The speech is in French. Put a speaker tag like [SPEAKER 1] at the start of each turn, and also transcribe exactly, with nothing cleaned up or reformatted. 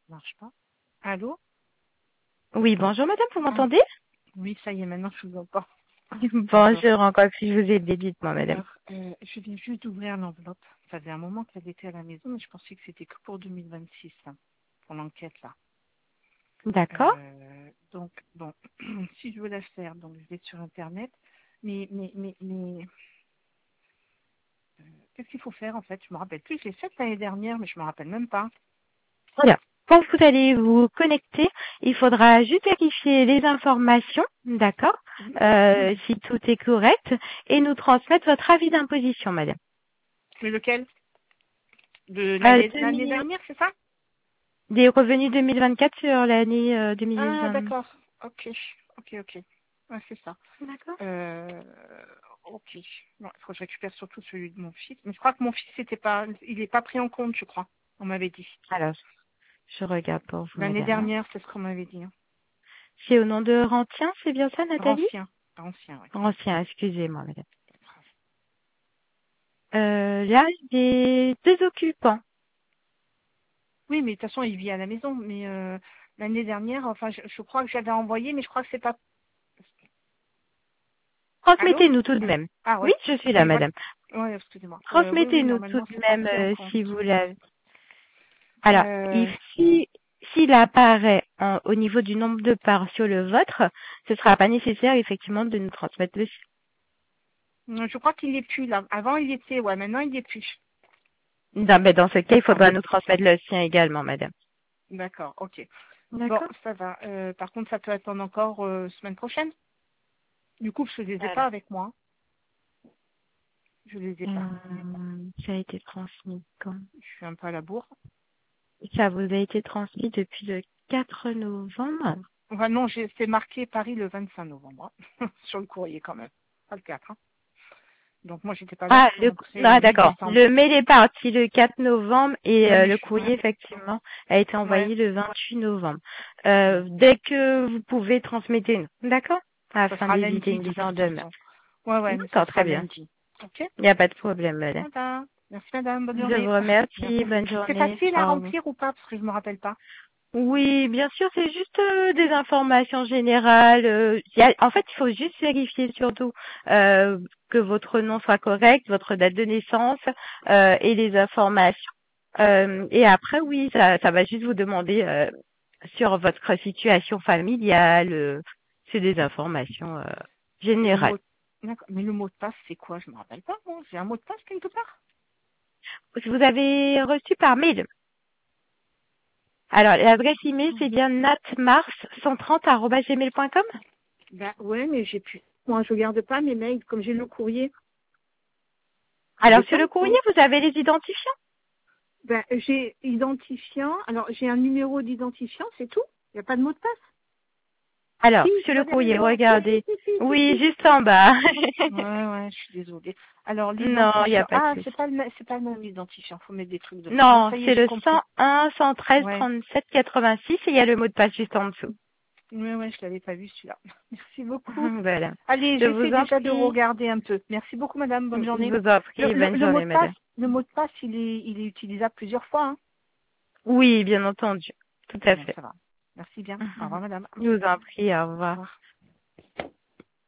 [SPEAKER 1] marche pas. Allô?
[SPEAKER 2] Oui, bonjour madame, vous
[SPEAKER 1] Ah,
[SPEAKER 2] m'entendez?
[SPEAKER 1] oui, ça y est, maintenant je vous entends. Bonjour.
[SPEAKER 2] Bonjour, encore si je vous ai dit, dites-moi madame.
[SPEAKER 1] Alors, euh, je viens juste d'ouvrir l'enveloppe. Ça faisait un moment qu'elle était à la maison, mais je pensais que c'était que pour deux mille vingt-six, hein, pour l'enquête là.
[SPEAKER 2] D'accord.
[SPEAKER 1] Euh, donc, bon, si je veux la faire, donc je vais sur Internet. Mais, mais, mais, mais euh, qu'est-ce qu'il faut faire en fait? Je me rappelle plus. Je l'ai faite l'année dernière, mais je me rappelle même pas.
[SPEAKER 2] Voilà. Quand vous allez vous connecter, il faudra juste vérifier les informations, d'accord,
[SPEAKER 1] Oui.
[SPEAKER 2] euh, si tout est correct, et nous transmettre votre avis d'imposition, madame.
[SPEAKER 1] Mais lequel? De
[SPEAKER 2] Euh,
[SPEAKER 1] l'année l'année
[SPEAKER 2] demi-
[SPEAKER 1] dernière, c'est ça?
[SPEAKER 2] des revenus deux mille vingt-quatre sur l'année euh,
[SPEAKER 1] Ah,
[SPEAKER 2] deux mille vingt.
[SPEAKER 1] d'accord. Ok, ok, ok. Ouais, c'est ça.
[SPEAKER 2] D'accord.
[SPEAKER 1] Euh, ok. Bon, il faut que je récupère surtout celui de mon fils. Mais je crois que mon fils n'était pas, il n'est pas pris en compte, je crois. On m'avait dit.
[SPEAKER 2] Alors, je regarde pour vous,
[SPEAKER 1] L'année
[SPEAKER 2] madame.
[SPEAKER 1] dernière, c'est ce qu'on m'avait dit. Hein.
[SPEAKER 2] C'est au nom de Rantien, c'est bien ça, Nathalie?
[SPEAKER 1] Ancien. Ancien, oui.
[SPEAKER 2] Rantien, excusez-moi, madame. Euh, là, j'ai deux occupants.
[SPEAKER 1] Oui, mais de toute façon, il vit à la maison. Mais euh, l'année dernière, enfin, je, je crois que j'avais envoyé, mais je crois que c'est pas. Allô?
[SPEAKER 2] Transmettez-nous tout de même.
[SPEAKER 1] Ah
[SPEAKER 2] Oui,
[SPEAKER 1] ouais.
[SPEAKER 2] je suis là,
[SPEAKER 1] Oui, voilà.
[SPEAKER 2] madame.
[SPEAKER 1] Ouais, excusez-moi. Euh, oui, oui,
[SPEAKER 2] Transmettez-nous tout
[SPEAKER 1] normalement,
[SPEAKER 2] de
[SPEAKER 1] c'est pas
[SPEAKER 2] même
[SPEAKER 1] pris en
[SPEAKER 2] euh, si
[SPEAKER 1] compte.
[SPEAKER 2] vous l'avez. Alors,
[SPEAKER 1] Euh,
[SPEAKER 2] il- si s'il apparaît en- au niveau du nombre de parts sur le vôtre, ce sera pas nécessaire effectivement de nous transmettre le sien.
[SPEAKER 1] je crois qu'il est plus là. Avant, il était, ouais, maintenant, il est plus.
[SPEAKER 2] Non, mais dans ce cas, il
[SPEAKER 1] D'accord.
[SPEAKER 2] faudra nous transmettre le sien également, madame.
[SPEAKER 1] D'accord, ok. Bon,
[SPEAKER 2] D'accord.
[SPEAKER 1] ça va. Euh, par contre, ça peut attendre encore euh, semaine prochaine. Du coup, je les ai pas
[SPEAKER 2] Alors,
[SPEAKER 1] avec moi. Je les ai pas.
[SPEAKER 2] euh, ça a été transmis quand?
[SPEAKER 1] Je suis un peu à la bourre.
[SPEAKER 2] Ça vous a été transmis depuis le quatre novembre.
[SPEAKER 1] Enfin, non, j'ai- c'est marqué Paris le vingt-cinq novembre. Hein, sur le courrier quand même. Pas le quatre. Hein. Donc moi, j'étais pas là,
[SPEAKER 2] Ah,
[SPEAKER 1] je suis
[SPEAKER 2] le,
[SPEAKER 1] rentrée le
[SPEAKER 2] ah,
[SPEAKER 1] huit
[SPEAKER 2] d'accord.
[SPEAKER 1] décembre.
[SPEAKER 2] Le mail est parti le quatre novembre et
[SPEAKER 1] Ouais,
[SPEAKER 2] euh,
[SPEAKER 1] mais
[SPEAKER 2] le
[SPEAKER 1] je,
[SPEAKER 2] courrier,
[SPEAKER 1] ouais,
[SPEAKER 2] effectivement, a été
[SPEAKER 1] ouais.
[SPEAKER 2] envoyé le vingt-huit novembre. Euh, dès que vous pouvez, transmettez-nous. D'accord?
[SPEAKER 1] Ça
[SPEAKER 2] Afin
[SPEAKER 1] sera
[SPEAKER 2] d'éviter
[SPEAKER 1] lundi
[SPEAKER 2] une
[SPEAKER 1] de
[SPEAKER 2] mise
[SPEAKER 1] toute
[SPEAKER 2] en demeure.
[SPEAKER 1] façon. Ouais, ouais, mais ça
[SPEAKER 2] D'accord,
[SPEAKER 1] sera
[SPEAKER 2] très bien.
[SPEAKER 1] lundi. Ok.
[SPEAKER 2] Il n'y a pas de problème, madame.
[SPEAKER 1] Voilà. Merci madame, bonne
[SPEAKER 2] Je
[SPEAKER 1] journée.
[SPEAKER 2] vous remercie.
[SPEAKER 1] Merci.
[SPEAKER 2] Bonne
[SPEAKER 1] C'est
[SPEAKER 2] journée.
[SPEAKER 1] facile à
[SPEAKER 2] Au revoir.
[SPEAKER 1] remplir ou pas? Parce que je me rappelle pas.
[SPEAKER 2] Oui, bien sûr, c'est juste euh, des informations générales. euh, il y a- en fait, il faut juste vérifier surtout euh, que votre nom soit correct, votre date de naissance euh, et les informations. Euh, et après, oui, ça, ça va juste vous demander euh, sur votre situation familiale. euh, c'est des informations euh,
[SPEAKER 1] Et le
[SPEAKER 2] générales.
[SPEAKER 1] mot, d'accord. Mais le mot de passe, c'est quoi? Je me rappelle pas, moi. J'ai un mot de passe quelque part?
[SPEAKER 2] Vous avez reçu par mail. Alors, l'adresse email, c'est bien natmars cent trente arobase gmail point com.
[SPEAKER 1] Ben, ouais, mais j'ai plus. Moi, je regarde pas mes mails, comme j'ai le courrier. J'ai
[SPEAKER 2] Alors, sur
[SPEAKER 1] pas
[SPEAKER 2] le
[SPEAKER 1] le
[SPEAKER 2] courrier,
[SPEAKER 1] courrier.
[SPEAKER 2] vous avez les identifiants.
[SPEAKER 1] Ben, j'ai identifiant. Alors, j'ai un numéro d'identifiant, c'est tout. Il n'y a pas de mot de passe.
[SPEAKER 2] Alors,
[SPEAKER 1] Si,
[SPEAKER 2] sur
[SPEAKER 1] je
[SPEAKER 2] le
[SPEAKER 1] vois
[SPEAKER 2] courrier,
[SPEAKER 1] derrière moi. Si,
[SPEAKER 2] regardez.
[SPEAKER 1] si, si, si,
[SPEAKER 2] Oui,
[SPEAKER 1] si.
[SPEAKER 2] juste en bas.
[SPEAKER 1] Ouais, ouais, je suis désolée. Alors,
[SPEAKER 2] Non, il n'y a
[SPEAKER 1] l'identifiant.
[SPEAKER 2] pas de
[SPEAKER 1] Ah,
[SPEAKER 2] souci.
[SPEAKER 1] c'est pas le même, c'est pas le même identifiant. Faut mettre des trucs dedans. Non,
[SPEAKER 2] Non,
[SPEAKER 1] ça y est,
[SPEAKER 2] c'est
[SPEAKER 1] j'ai
[SPEAKER 2] le
[SPEAKER 1] compris.
[SPEAKER 2] cent un, cent treize,
[SPEAKER 1] Ouais.
[SPEAKER 2] trente-sept, quatre-vingt-six et il y a le mot de passe juste en dessous.
[SPEAKER 1] Ouais, ouais, je l'avais pas vu celui-là. Merci beaucoup.
[SPEAKER 2] Voilà.
[SPEAKER 1] Allez,
[SPEAKER 2] Je
[SPEAKER 1] j'essaie
[SPEAKER 2] vous en
[SPEAKER 1] déjà de
[SPEAKER 2] prie.
[SPEAKER 1] regarder un peu. Merci beaucoup, madame. Bonne
[SPEAKER 2] Je
[SPEAKER 1] journée.
[SPEAKER 2] vous en
[SPEAKER 1] Le,
[SPEAKER 2] prie.
[SPEAKER 1] le,
[SPEAKER 2] Bonne
[SPEAKER 1] le mot
[SPEAKER 2] journée,
[SPEAKER 1] de passe,
[SPEAKER 2] madame.
[SPEAKER 1] le mot de passe, il est, il est utilisable plusieurs fois, hein.
[SPEAKER 2] Oui, bien entendu. Tout à
[SPEAKER 1] Bon,
[SPEAKER 2] fait.
[SPEAKER 1] ça va. Merci bien. Au revoir, madame.
[SPEAKER 2] Je vous en prie. Au
[SPEAKER 1] Au
[SPEAKER 2] revoir.
[SPEAKER 1] revoir.